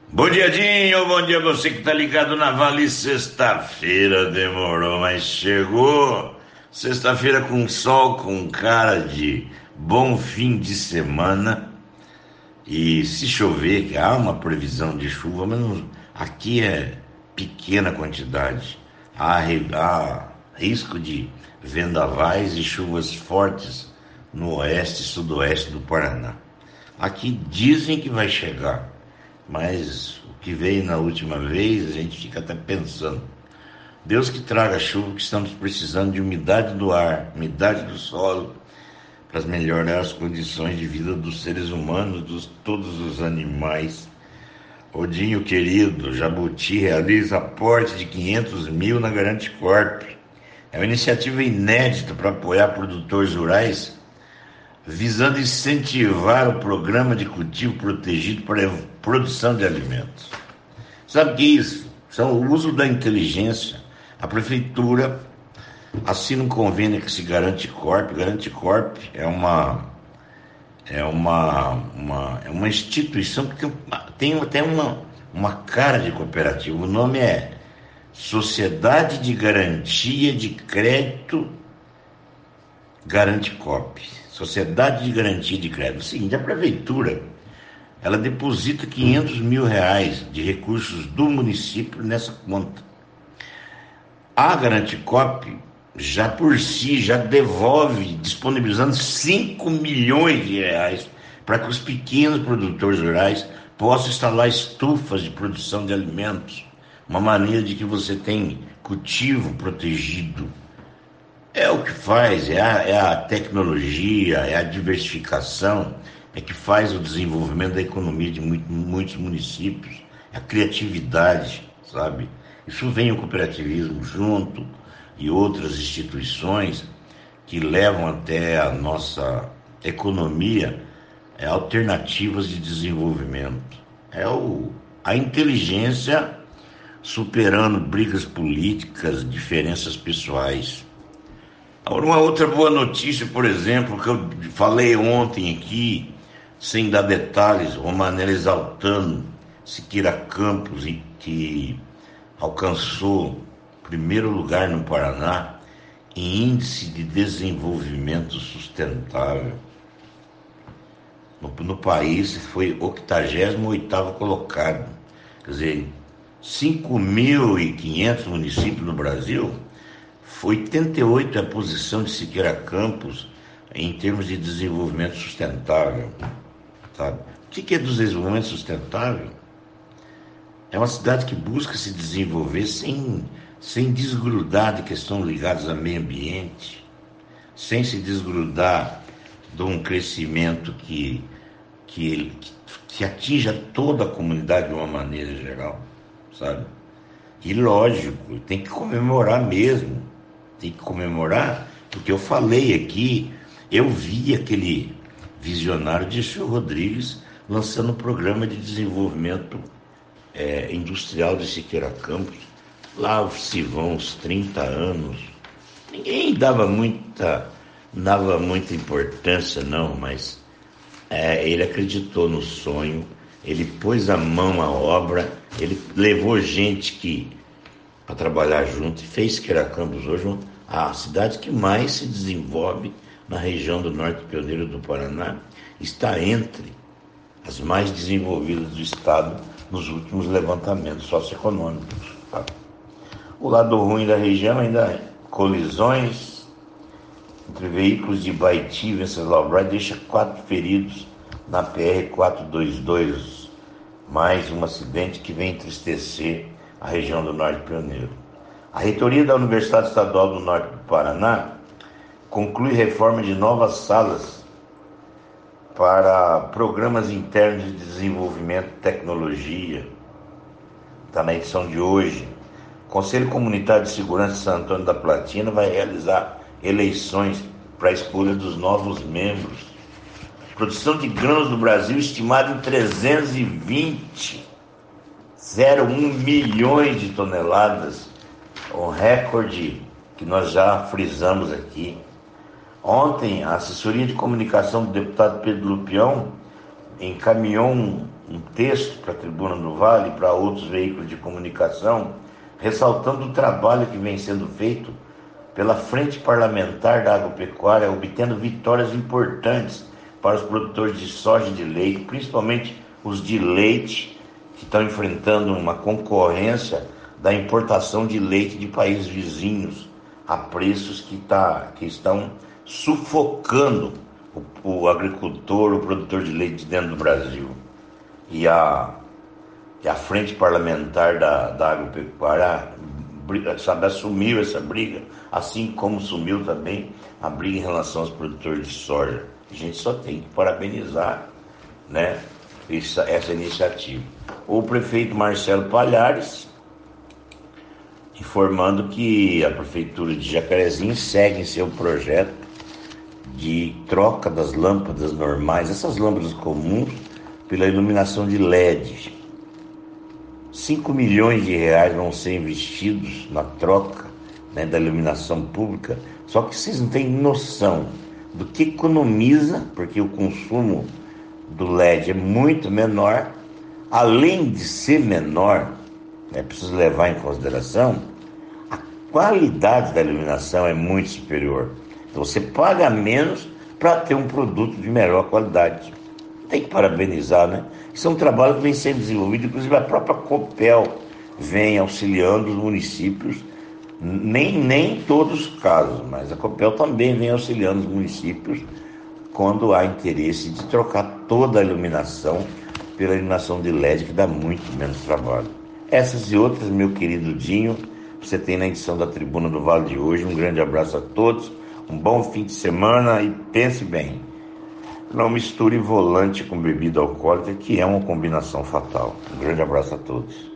Bom dia, Dinho. Bom dia você que tá ligado na Vale. Sexta-feira demorou, mas chegou. Sexta-feira com sol, com cara de bom fim de semana. E se chover, que há uma previsão de chuva, mas aqui é pequena quantidade. Há risco de vendavais e chuvas fortes no oeste e sudoeste do Paraná. Aqui dizem que vai chegar, mas o que veio na última vez, a gente fica até pensando. Deus que traga a chuva, que estamos precisando de umidade do ar, umidade do solo, para melhorar as condições de vida dos seres humanos, de todos os animais. Odinho querido, Jabuti realiza aporte de 500 mil na Garante Corp. É uma iniciativa inédita para apoiar produtores rurais, visando incentivar o programa de cultivo protegido para a produção de alimentos. Sabe o que é isso? São o uso da inteligência. A prefeitura assina um convênio que se Garante Corp. Garante Corp é uma instituição que tem até uma cara de cooperativa. O nome é Sociedade de Garantia de Crédito Garante Corp. Sociedade de Garantia de Crédito. É o seguinte, a prefeitura, ela deposita 500 mil reais de recursos do município nessa conta. A Garante Corp, já por si, já devolve, disponibilizando 5 milhões de reais para que os pequenos produtores rurais possam instalar estufas de produção de alimentos. Uma maneira de que você tem cultivo protegido. É o que faz, é a tecnologia, é a diversificação, é que faz o desenvolvimento da economia de muitos municípios, é a criatividade, sabe? Isso vem o cooperativismo junto e outras instituições que levam até a nossa economia alternativas de desenvolvimento. A inteligência superando brigas políticas, diferenças pessoais. Uma outra boa notícia, por exemplo, que eu falei ontem aqui, sem dar detalhes, Romanella exaltando Siqueira Campos, que alcançou primeiro lugar no Paraná em índice de desenvolvimento sustentável. No país foi 88º colocado. Quer dizer, 5.500 municípios no Brasil, 88 é a posição de Siqueira Campos em termos de desenvolvimento sustentável. Sabe? O que é desenvolvimento sustentável? É uma cidade que busca se desenvolver sem desgrudar de questões ligadas ao meio ambiente, sem se desgrudar de um crescimento que atinja toda a comunidade de uma maneira geral, sabe? E lógico, tem que comemorar mesmo. Tem que comemorar, porque eu falei aqui, eu vi aquele visionário de Dirceu Rodrigues lançando um programa de desenvolvimento industrial de Siqueira Campos. Lá se vão uns 30 anos. Ninguém dava muita importância, não, mas ele acreditou no sonho, ele pôs a mão à obra, ele levou gente para trabalhar junto e fez Siqueira Campos hoje a cidade que mais se desenvolve na região do Norte Pioneiro do Paraná, está entre as mais desenvolvidas do estado nos últimos levantamentos socioeconômicos. Tá? O lado ruim da região ainda é colisões entre veículos de Baiti e Venceslau Braz, deixa 4 feridos na PR-422, mais um acidente que vem entristecer a região do Norte Pioneiro. A reitoria da Universidade Estadual do Norte do Paraná conclui reforma de novas salas para programas internos de desenvolvimento e tecnologia. Está na edição de hoje. O Conselho Comunitário de Segurança de Santo Antônio da Platina vai realizar eleições para a escolha dos novos membros. Produção de grãos no Brasil estimada em 320,01 milhões de toneladas, um recorde que nós já frisamos aqui. Ontem, a assessoria de comunicação do deputado Pedro Lupião encaminhou um texto para a Tribuna do Vale e para outros veículos de comunicação, ressaltando o trabalho que vem sendo feito pela Frente Parlamentar da Agropecuária, obtendo vitórias importantes para os produtores de soja e de leite, principalmente os de leite, que estão enfrentando uma concorrência da importação de leite de países vizinhos a preços que estão sufocando o agricultor, o produtor de leite dentro do Brasil. E a Frente Parlamentar da Agropecuária assumiu essa briga, assim como sumiu também a briga em relação aos produtores de soja. A gente só tem que parabenizar, né, essa iniciativa. O prefeito Marcelo Palhares informando que a Prefeitura de Jacarezinho segue em seu projeto de troca das lâmpadas normais, essas lâmpadas comuns, pela iluminação de LED. 5 milhões de reais vão ser investidos na troca, né, da iluminação pública, só que vocês não têm noção do que economiza, porque o consumo do LED é muito menor, além de ser menor, né, preciso levar em consideração, a qualidade da iluminação é muito superior. Então você paga menos para ter um produto de melhor qualidade. Tem que parabenizar, né? Isso é um trabalho que vem sendo desenvolvido, inclusive a própria Copel vem auxiliando os municípios, nem todos os casos, mas a Copel também vem auxiliando os municípios quando há interesse de trocar toda a iluminação pela iluminação de LED, que dá muito menos trabalho. Essas e outras, meu querido Dinho, você tem na edição da Tribuna do Vale de hoje. Um grande abraço a todos, um bom fim de semana e pense bem, não misture volante com bebida alcoólica, que é uma combinação fatal. Um grande abraço a todos.